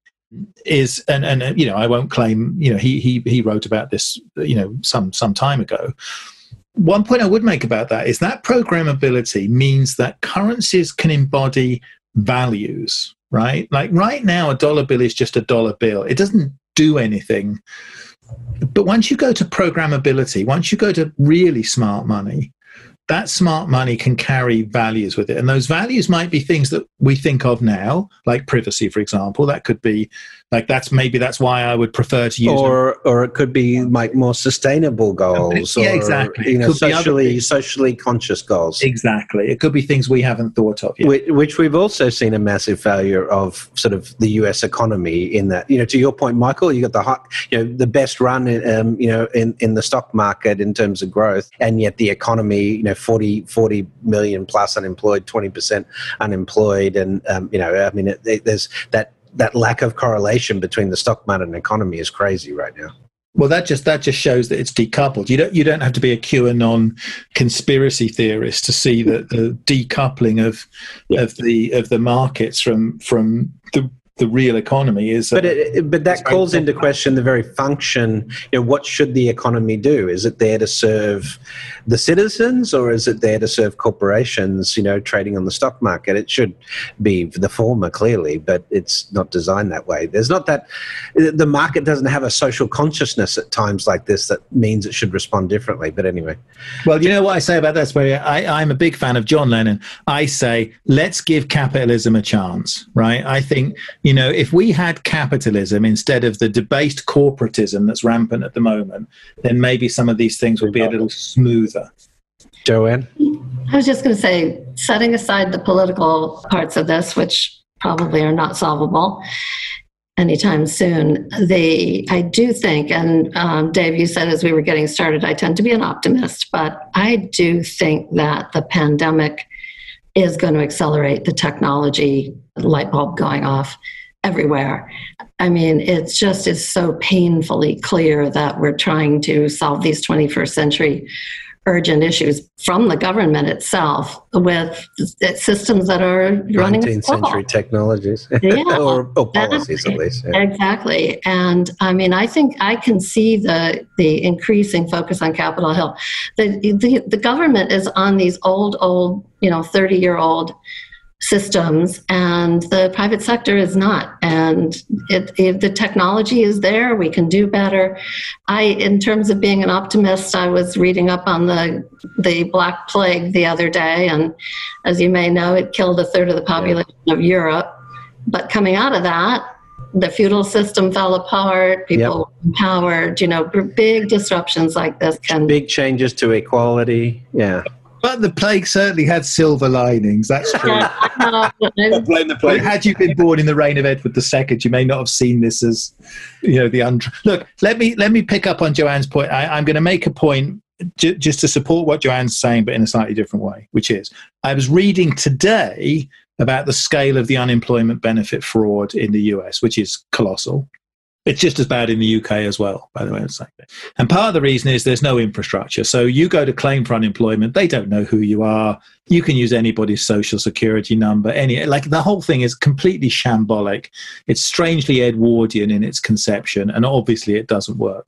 is, and, and you know, I won't claim, you know, he he he wrote about this, you know, some some time ago. One point I would make about that is that programmability means that currencies can embody values, right? Like right now, a dollar bill is just a dollar bill. It doesn't do anything. But once you go to programmability, once you go to really smart money, that smart money can carry values with it. And those values might be things that we think of now, like privacy, for example. That could be like, that's maybe that's why I would prefer to use or them. or it could be like more sustainable goals, yeah, or exactly. you know, socially socially conscious goals. Exactly, it could be things we haven't thought of yet. Which, which we've also seen a massive failure of, sort of the U S economy. In that, you know, to your point, Michael, you got the hot, you know, the best run, in, um, you know, in in the stock market in terms of growth, and yet the economy, you know, forty, forty million plus unemployed, twenty percent unemployed, and um, you know, I mean, it, it, there's that. That lack of correlation between the stock market and economy is crazy right now. Well, that just that just shows that it's decoupled. You don't you don't have to be a QAnon conspiracy theorist to see that the decoupling of yeah. of the of the markets from from the the real economy is. But it, but that calls into question the very function. You know, what should the economy do? Is it there to serve the citizens, or is it there to serve corporations, you know, trading on the stock market? It should be the former, clearly, but it's not designed that way. There's not that, the market doesn't have a social consciousness at times like this that means it should respond differently. But anyway. Well, you know what I say about that, where I, I'm a big fan of John Lennon. I say, let's give capitalism a chance, right? I think, you You know, if we had capitalism instead of the debased corporatism that's rampant at the moment, then maybe some of these things would be a little smoother. Joanne? I was just going to say, setting aside the political parts of this, which probably are not solvable anytime soon, they, I do think, and um, Dave, you said as we were getting started, I tend to be an optimist, but I do think that the pandemic is going to accelerate the technology light bulb going off everywhere. I mean, it's just is so painfully clear that we're trying to solve these twenty-first century urgent issues from the government itself with systems that are running nineteenth century technologies yeah, or, or policies at least. Yeah. Exactly. And I mean, I think I can see the the increasing focus on Capitol Hill. The, the, the government is on these old, old, you know, thirty-year-old systems, and the private sector is not. And it, if the technology is there, we can do better. I, in terms of being an optimist, I was reading up on the the Black Plague the other day, and as you may know, it killed a third of the population yeah. of Europe. But coming out of that, the feudal system fell apart, people yep. were empowered, you know, big disruptions like this can... Big changes to equality, yeah. But the plague certainly had silver linings, that's true. Yeah, I know. Don't blame the plague. Had you been born in the reign of Edward the Second, you may not have seen this as, you know, the... Untr- Look, let me let me pick up on Joanne's point. I, I'm going to make a point j- just to support what Joanne's saying, but in a slightly different way, which is, I was reading today about the scale of the unemployment benefit fraud in the U S, which is colossal. It's just as bad in the U K as well, by the way. And part of the reason is there's no infrastructure. So you go to claim for unemployment, they don't know who you are. You can use anybody's social security number. Any like the whole thing is completely shambolic. It's strangely Edwardian in its conception, and obviously it doesn't work.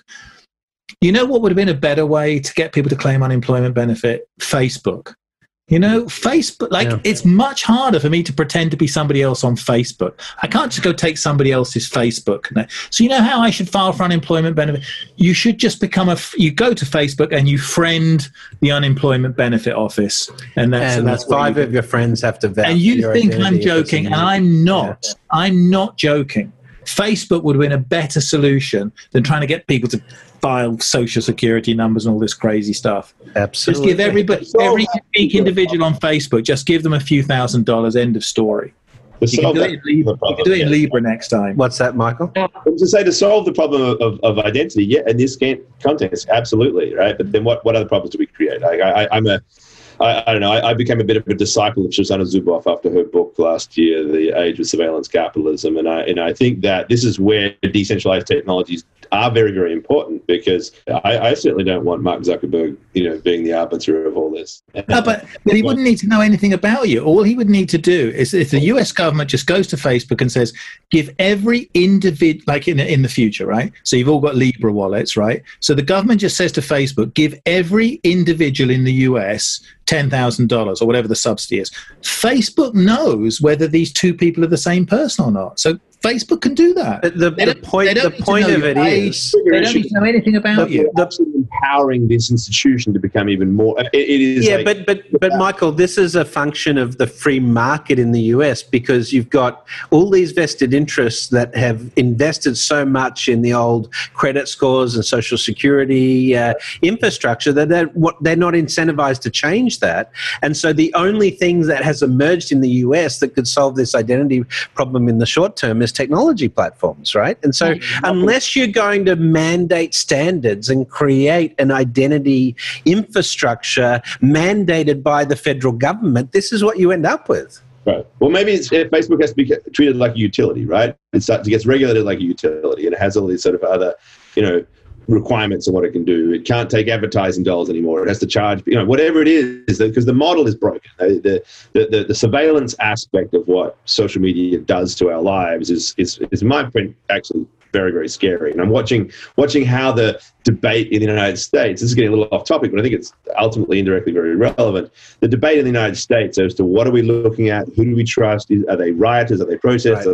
You know what would have been a better way to get people to claim unemployment benefit? Facebook. You know, Facebook, like, yeah. it's much harder for me to pretend to be somebody else on Facebook. I can't just go take somebody else's Facebook. So you know how I should file for unemployment benefit? You should just become a, you go to Facebook and you friend the unemployment benefit office. And that's, and and that's five you of your friends have to vouch. And you think I'm joking, and I'm not. Yeah. I'm not joking. Facebook would have been a better solution than trying to get people to file social security numbers and all this crazy stuff. Absolutely. Just give everybody, every unique individual on Facebook, just give them a few thousand dollars, end of story. You can, do it in Libra, you can do it in Libra next time. What's that, Michael? I was to say, to solve the problem of, of, of identity, yeah, in this context, absolutely, right? But then what, what other problems do we create? Like, I, I'm a... I, I don't know. I, I became a bit of a disciple of Shoshana Zuboff after her book last year, The Age of Surveillance Capitalism, and I and I think that this is where decentralized technologies are very, very important, because I, I certainly don't want Mark Zuckerberg, you know, being the arbiter of all this. No, but, but he wouldn't need to know anything about you. All he would need to do is, if the U S government just goes to Facebook and says, give every individual, like in in the future, right? So you've all got Libra wallets, right? So the government just says to Facebook, give every individual in the U S ten thousand dollars or whatever the subsidy is. Facebook knows whether these two people are the same person or not. So Facebook can do that. But the, the point, the point of it is, they don't need to know anything about the, you. That's empowering this institution to become even more. It, it is. Yeah, like, but but but Michael, this is a function of the free market in the U S, because you've got all these vested interests that have invested so much in the old credit scores and social security uh, infrastructure that they're what they're not incentivized to change that. And so the only thing that has emerged in the U S that could solve this identity problem in the short term is technology platforms, right? And so unless you're going to mandate standards and create an identity infrastructure mandated by the federal government, this is what you end up with. Right. Well, maybe it's, Facebook has to be treated like a utility, right? It's, it gets regulated like a utility, and it has all these sort of other, you know, requirements of what it can do. It can't take advertising dollars anymore. It has to charge, you know, whatever it is, because the model is broken. The, the the the surveillance aspect of what social media does to our lives is is is in my opinion actually very, very scary. And I'm watching watching how the debate in the United States, this is getting a little off topic, but I think it's ultimately indirectly very relevant. The debate in the United States as to what are we looking at, who do we trust, are they rioters, are they protesters, right, are they right.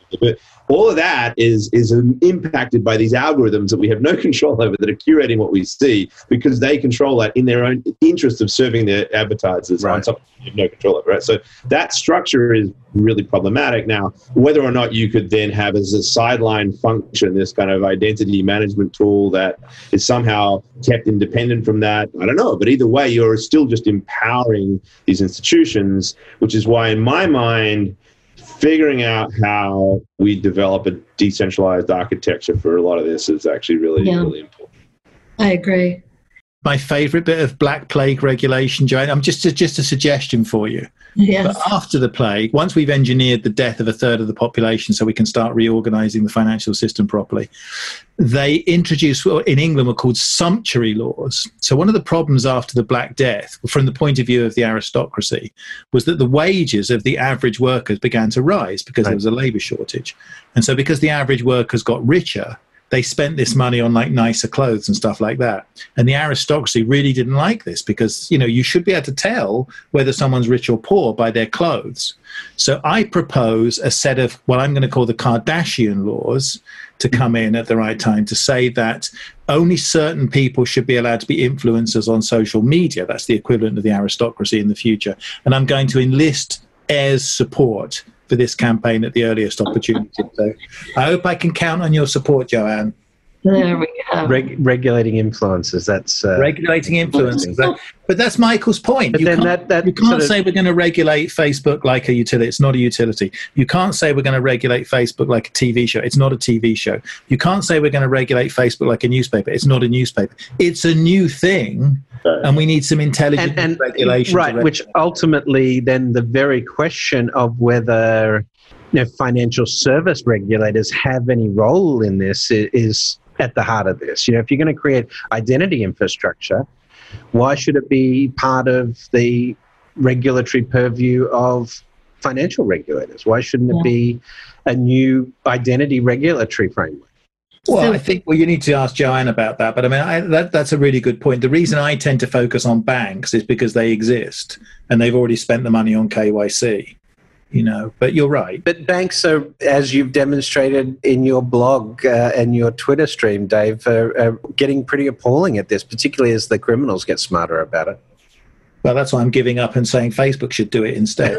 But all of that is is impacted by these algorithms that we have no control over, that are curating what we see, because they control that in their own interest of serving their advertisers right. on something you have no control over, right? So that structure is really problematic. Now, whether or not you could then have as a sideline function this kind of identity management tool that is somehow kept independent from that, I don't know. But either way, you're still just empowering these institutions, which is why, in my mind, figuring out how we develop a decentralized architecture for a lot of this is actually really, yeah. really important. I agree. My favorite bit of Black Plague regulation, Joanne, I'm just a, just a suggestion for you. Yes. But after the plague, once we've engineered the death of a third of the population so we can start reorganizing the financial system properly, they introduced what in England were called sumptuary laws. So one of the problems after the Black Death, from the point of view of the aristocracy, was that the wages of the average workers began to rise because right. there was a labor shortage. And so because the average workers got richer, they spent this money on like nicer clothes and stuff like that. And the aristocracy really didn't like this because, you know, you should be able to tell whether someone's rich or poor by their clothes. So I propose a set of what I'm going to call the Kardashian laws to come in at the right time to say that only certain people should be allowed to be influencers on social media. That's the equivalent of the aristocracy in the future. And I'm going to enlist heirs' support for this campaign at the earliest opportunity. So I hope I can count on your support, Joanne. There we go. Reg- regulating influences. That's uh, regulating influences. That, but that's Michael's point. But you then can't, that, that you can't sort of, say we're going to regulate Facebook like a utility. It's not a utility. You can't say we're going to regulate Facebook like a T V show. It's not a T V show. You can't say we're going to regulate Facebook like a newspaper. It's not a newspaper. It's a new thing, and we need some intelligent and, and, regulation. Right, which ultimately then the very question of whether you know, financial service regulators have any role in this is at the heart of this. You know, if you're going to create identity infrastructure, why should it be part of the regulatory purview of financial regulators? Why shouldn't it be a new identity regulatory framework? Well, I think well, you need to ask Joanne about that. But I mean, I, that, that's a really good point. The reason I tend to focus on banks is because they exist and they've already spent the money on K Y C. You know, but you're right. But banks are, as you've demonstrated in your blog uh, and your Twitter stream, Dave, are, are getting pretty appalling at this, particularly as the criminals get smarter about it. Well, that's why I'm giving up and saying Facebook should do it instead.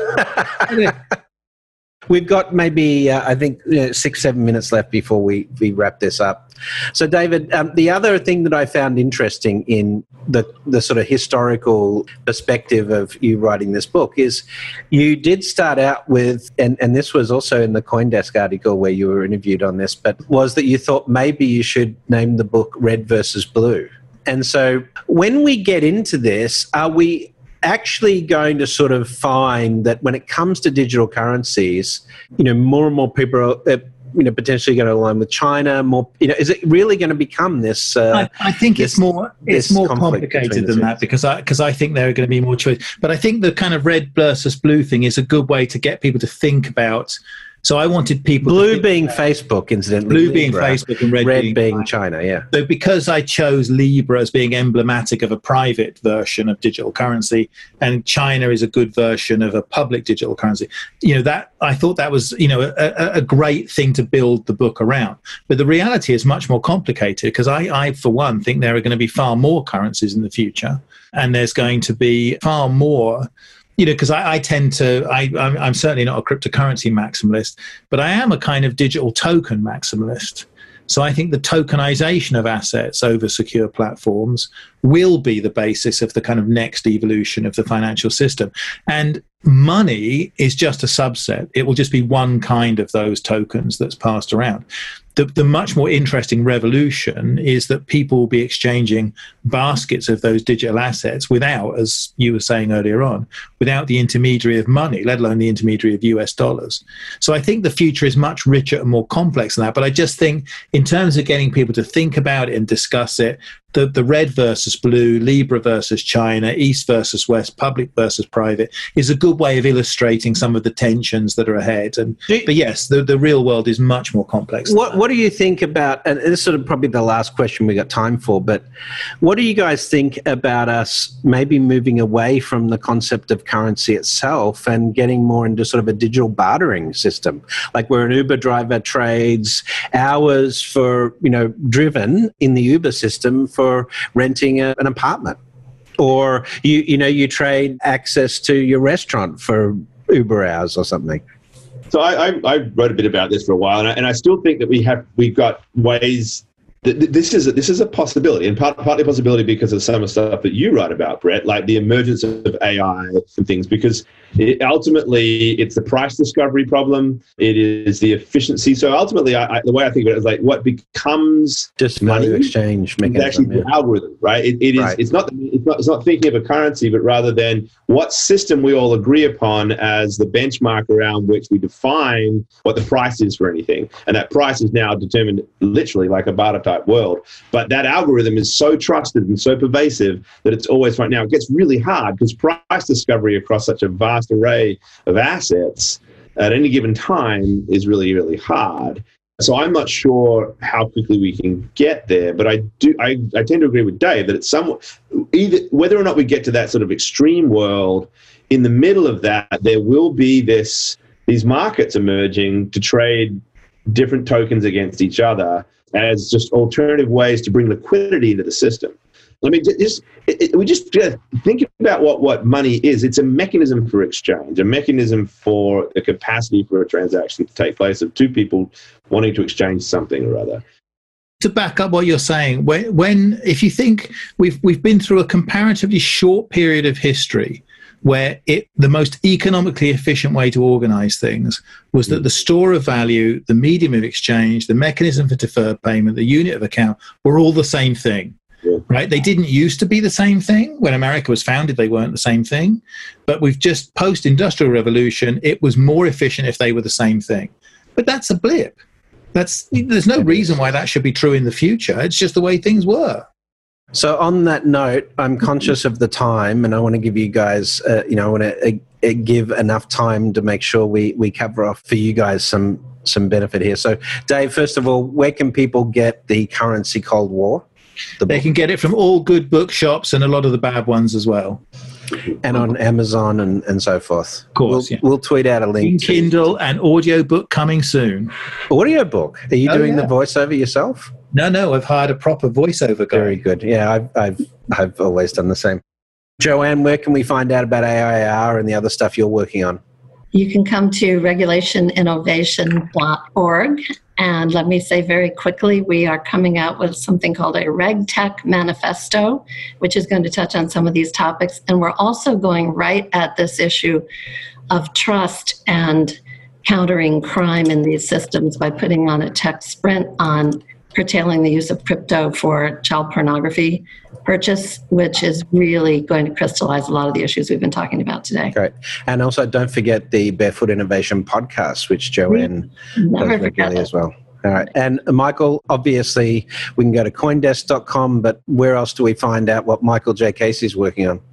We've got maybe, uh, I think, you know, six, seven minutes left before we, we wrap this up. So, David, um, the other thing that I found interesting in the, the sort of historical perspective of you writing this book is you did start out with, and, and this was also in the CoinDesk article where you were interviewed on this, but was that you thought maybe you should name the book Red versus Blue. And so when we get into this, are we actually going to sort of find that when it comes to digital currencies, you know, more and more people are, uh, you know, potentially going to align with China. More, you know, is it really going to become this? Uh, I, I think this, it's more it's more complicated than that because I because I think there are going to be more choice. But I think the kind of red versus blue thing is a good way to get people to think about. So I wanted people blue to being Facebook, incidentally, blue being Libra, Facebook, and red, red being, being China. Yeah. So because I chose Libra as being emblematic of a private version of digital currency, and China is a good version of a public digital currency, you know, that I thought that was, you know, a, a great thing to build the book around. But the reality is much more complicated because I, I, for one, think there are going to be far more currencies in the future, and there's going to be far more. You know, because I, I tend to, I, I'm, I'm certainly not a cryptocurrency maximalist, but I am a kind of digital token maximalist. So I think the tokenization of assets over secure platforms will be the basis of the kind of next evolution of the financial system. And money is just a subset. It will just be one kind of those tokens that's passed around. The, the much more interesting revolution is that people will be exchanging baskets of those digital assets without, as you were saying earlier on, without the intermediary of money, let alone the intermediary of U S dollars. So I think the future is much richer and more complex than that. But I just think in terms of getting people to think about it and discuss it, the, the red versus blue, Libra versus China, East versus West, public versus private, is a good way of illustrating some of the tensions that are ahead. And but yes, the, the real world is much more complex. What What do you think about, and this is sort of probably the last question we got time for, but what do you guys think about us maybe moving away from the concept of currency itself and getting more into sort of a digital bartering system, like where an Uber driver trades hours for, you know, driven in the Uber system for for renting a, an apartment, or you you know you trade access to your restaurant for Uber hours or something. So I, I, I wrote a bit about this for a while, and I, and I still think that we have we've got ways. That this is a, this is a possibility, and part, partly a possibility because of some of the stuff that you write about, Brett, like the emergence of A I and things. Because it, ultimately, it's the price discovery problem. It is the efficiency. So ultimately, I, I, the way I think of it is like what becomes just value exchange mechanism. Actually, yeah. The algorithm, right? It, it is. Right. It's not. It's not. It's not thinking of a currency, but rather than what system we all agree upon as the benchmark around which we define what the price is for anything, and that price is now determined literally like a barter type world. But that algorithm is so trusted and so pervasive that it's always right now. It gets really hard because price discovery across such a vast array of assets at any given time is really, really hard. So I'm not sure how quickly we can get there, but I do. I, I tend to agree with Dave that it's somewhat either whether or not we get to that sort of extreme world. In the middle of that, there will be this these markets emerging to trade different tokens against each other as just alternative ways to bring liquidity into the system. Let me just, it, it, we just think about what, what money is. It's a mechanism for exchange, a mechanism for the capacity for a transaction to take place of two people wanting to exchange something or other. To back up what you're saying, when, when if you think we've we've been through a comparatively short period of history where it the most economically efficient way to organize things was that the store of value, the medium of exchange, the mechanism for deferred payment, the unit of account were all the same thing. Yeah. Right? They didn't used to be the same thing. When America was founded, they weren't the same thing. But we've just post-industrial revolution, it was more efficient if they were the same thing. But that's a blip. That's there's no reason why that should be true in the future. It's just the way things were. So on that note, I'm conscious of the time, and I want to give you guys, uh, you know, I want to uh, give enough time to make sure we we cover off for you guys some some benefit here. So, Dave, first of all, where can people get the Currency Cold War? The they can get it from all good bookshops and a lot of the bad ones as well. And on Amazon and, and so forth. Of course, we'll, yeah. we'll tweet out a link. In Kindle and audiobook coming soon. Audiobook? Are you oh, doing yeah. the voiceover yourself? No, no, I've hired a proper voiceover guy. Very good. Yeah, I've, I've, I've always done the same. Joanne, where can we find out about A I R and the other stuff you're working on? You can come to regulation innovation dot org. And let me say very quickly, we are coming out with something called a RegTech Manifesto, which is going to touch on some of these topics. And we're also going right at this issue of trust and countering crime in these systems by putting on a tech sprint on curtailing the use of crypto for child pornography purchase, which is really going to crystallize a lot of the issues we've been talking about today. Great. And also don't forget the Barefoot Innovation podcast, which Joanne Never does regularly it. as well. All right. And Michael, obviously we can go to coindesk dot com, but where else do we find out what Michael J. Casey's working on?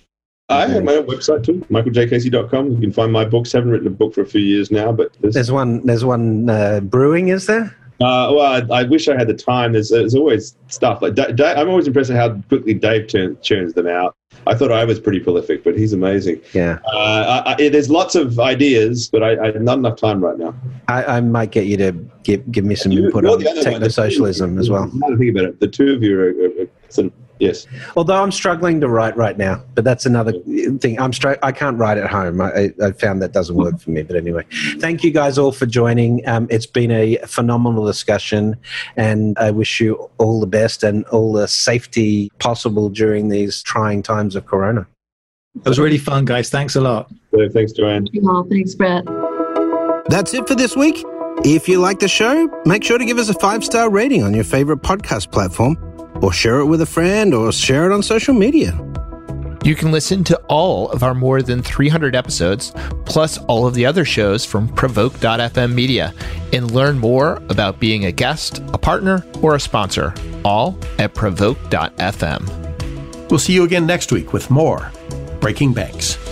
I have my own website too, michael j casey dot com. You can find my books. I haven't written a book for a few years now, but there's, there's one, there's one uh, brewing, is there? Uh, well, I, I wish I had the time. There's, there's always stuff. Like D- D- I'm always impressed at how quickly Dave turn, churns them out. I thought I was pretty prolific, but he's amazing. Yeah. Uh, I, I, there's lots of ideas, but I, I have not enough time right now. I, I might get you to give give me some you, input on techno-socialism as well. Now to think about it, the two of you are, are, are some, yes. Although I'm struggling to write right now, but that's another thing. I'm str- I can't write at home. I, I found that doesn't work for me. But anyway, thank you guys all for joining. Um, it's been a phenomenal discussion, and I wish you all the best and all the safety possible during these trying times of Corona. It was really fun, guys. Thanks a lot. So, thanks, Joanne. Well, thanks, Brett. That's it for this week. If you like the show, make sure to give us a five-star rating on your favorite podcast platform, or share it with a friend, or share it on social media. You can listen to all of our more than three hundred episodes, plus all of the other shows from provoke dot f m Media, and learn more about being a guest, a partner, or a sponsor. all at provoke dot f m. We'll see you again next week with more Breaking Banks.